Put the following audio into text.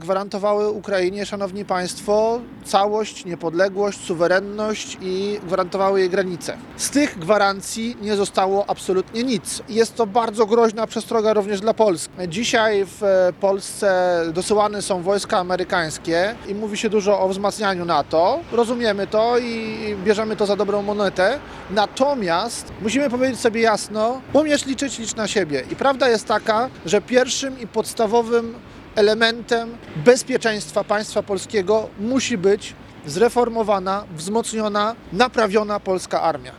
Gwarantowały Ukrainie, szanowni państwo, całość, niepodległość, suwerenność i gwarantowały jej granice. Z tych gwarancji nie zostało absolutnie nic. Jest to bardzo groźna przestroga również dla Polski. Dzisiaj w Polsce dosyłane są wojska amerykańskie i mówi się dużo o wzmacnianiu NATO. Rozumiemy to i bierzemy to za dobrą monetę. Natomiast musimy powiedzieć sobie jasno, umiesz liczyć, licz na siebie. I prawda jest taka, że pierwszym i podstawowym elementem bezpieczeństwa państwa polskiego musi być zreformowana, wzmocniona, naprawiona polska armia.